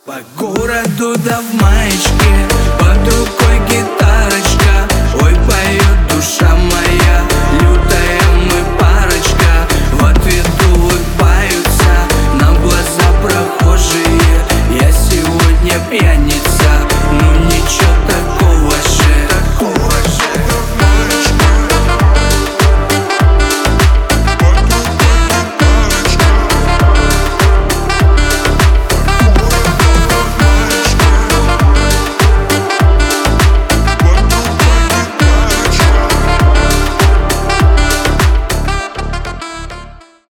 По городу да в маечке, под рукой гитара.